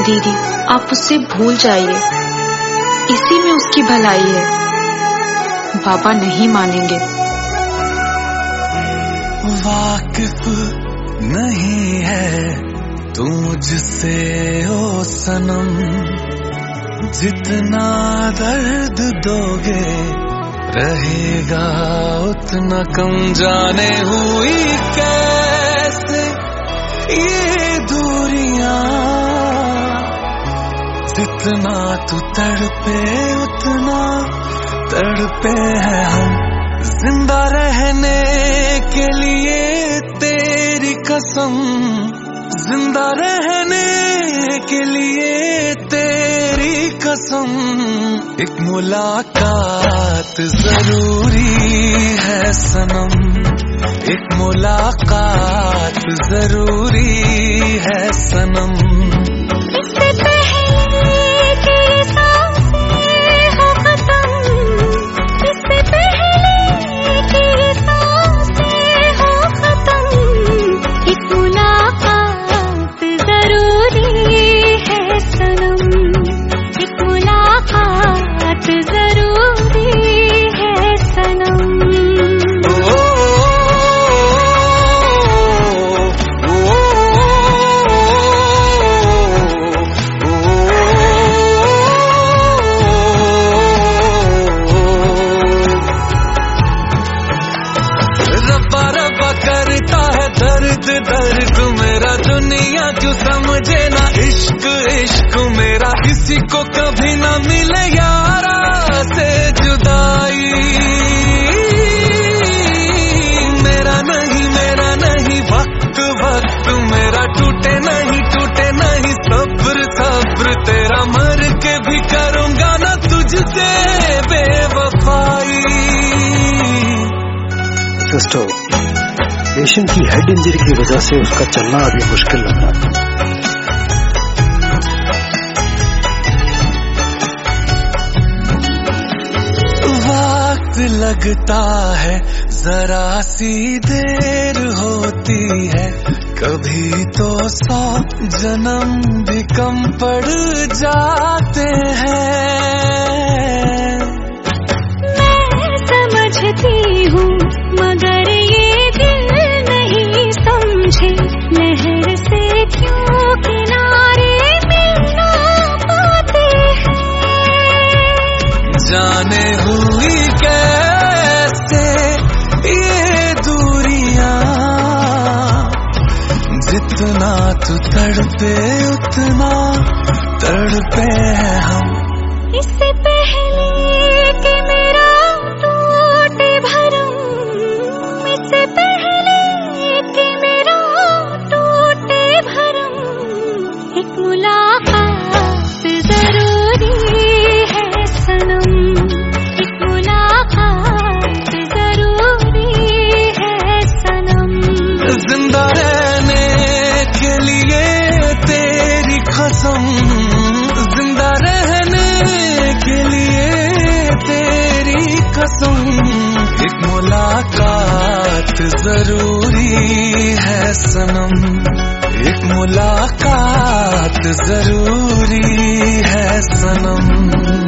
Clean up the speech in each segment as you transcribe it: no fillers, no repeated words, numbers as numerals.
दीदी आप उससे भूल जाइए, इसी में उसकी भलाई है। बाबा नहीं मानेंगे। वाकिफ नहीं है तू मुझसे ओ सनम, जितना दर्द दोगे रहेगा उतना कम। जाने हुई कैसे ये दूरियां, जितना तू तड़पे उतना तड़पे हैं हम। जिंदा रहने के लिए तेरी कसम, जिंदा रहने के लिए तेरी कसम। एक मुलाकात जरूरी है सनम, एक मुलाकात जरूरी है सनम। इससे पहले कि सांसें हो खत्म, इससे पहले कि सांसें हो खत्म, एक मुलाकात जरूरी है सनम, एक मुलाकात जरूरी है सनम। करता है दर्द दर्द मेरा, दुनिया क्यों समझे ना इश्क इश्क मेरा। किसी को कभी ना मिले यारा से जुदाई, मेरा नहीं वक्त वक्त मेरा। टूटे नहीं सब्र सब्र तेरा, मर के भी करूंगा ना तुझसे बेवफाई। दोस्तों, पेशेंट की हेड इंजरी की वजह से उसका चलना अभी मुश्किल लग रहा है। वक्त लगता है जरा सी देर होती है, कभी तो 100 जन्म भी कम पड़ जाते हैं। मैं समझती हूँ मगर ये दिल नहीं समझे, लहर से क्यों किनारे मिलना पाते हैं। जाने हुई कैसे ये दूरियां, जितना तू तड़पे उतना तड़पे हैं हम। इससे पहले कि मेरा टूटे भरम, इससे पहले कि मेरा टूटे भरम, एक मुलाकात जरूरी है सनम, एक मुलाकात जरूरी है सनम। जिंदा रहने के लिए तेरी कसम, जिंदा रहने के लिए तेरी कसम। एक मुलाकात जरूरी है सनम, एक मुलाकात जरूरी है सनम।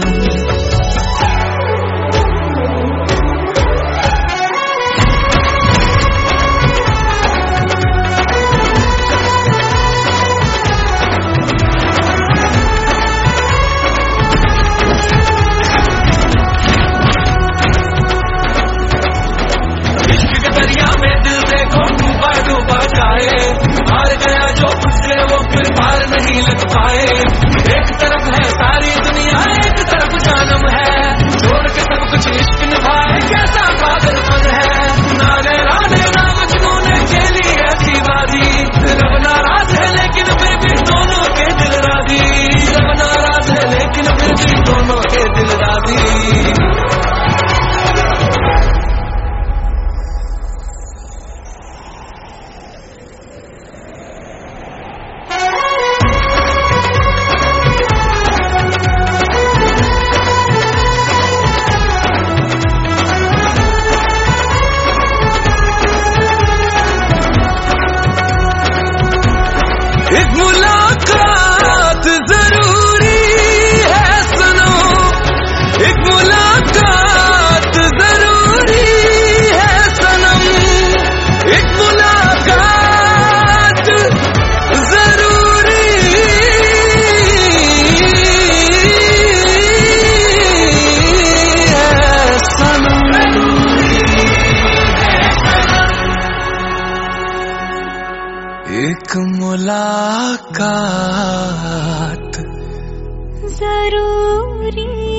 हार गया जो खुद वो फिर पार नहीं लग पाए। एक तरफ है सारी दुनिया, एक तरफ जानम है, छोड़ के सब कुछ इश्क निभाए कैसा पागलपन है। ना राधे ना मजनू ने खेली ऐसी बाजी, रब नाराज है लेकिन फिर भी दोनों के दिल राजी। रब नाराज है लेकिन फिर भी दोनों के दिल राजी। एक मुलाकात जरूरी